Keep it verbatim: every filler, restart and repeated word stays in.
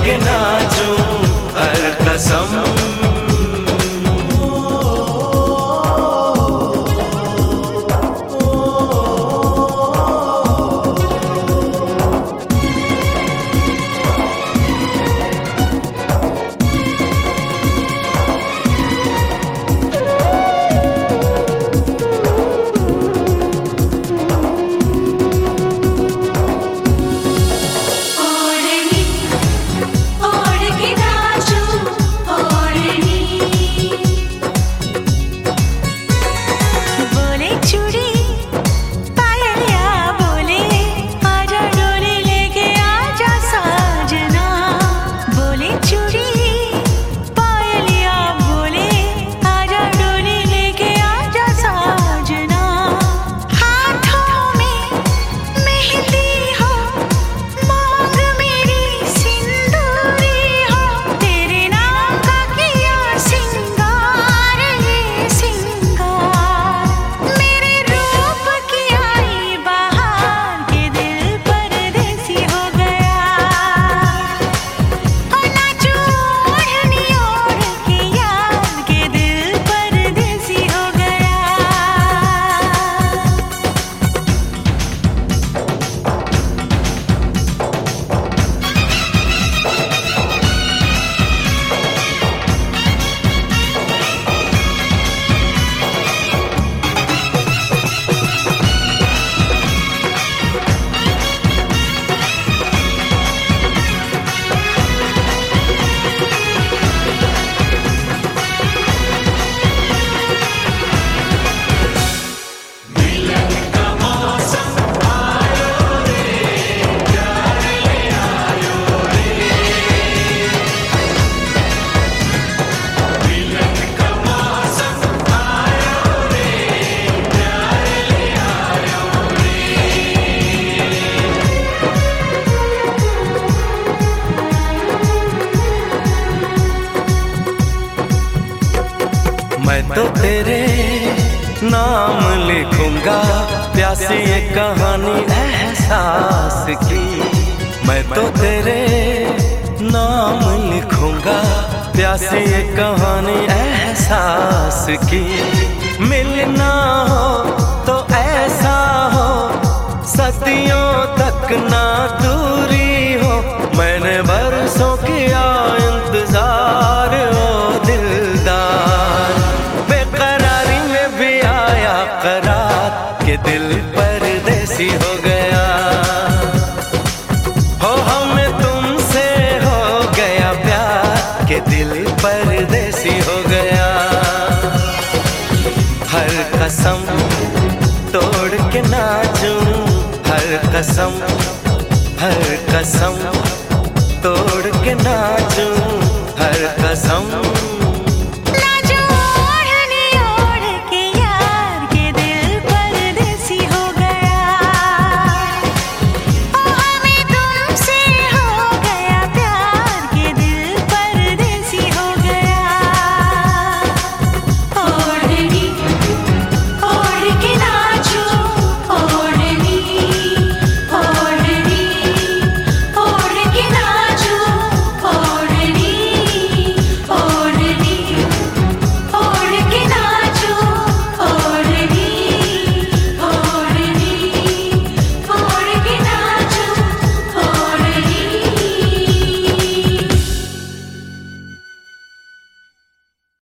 के नाचूं हर कसम। मैं तो तेरे नाम लिखूंगा प्यासी ये कहानी एहसास की। मैं तो तेरे नाम लिखूंगा प्यासी ये कहानी एहसास की। मिलना हो तो ऐसा हो सदियों तक ना दूरी हो। मैंने बरसों किया इंतजार ओ दिलदार, बेकरारी में भी आया करार के दिल परदेसी हो गया। हो हमें तुमसे हो गया प्यार के दिल परदेसी हो गया। हर कसम तोड़ के नाचूं हर कसम, हर कसम तोड़ के नाचूं हर कसम।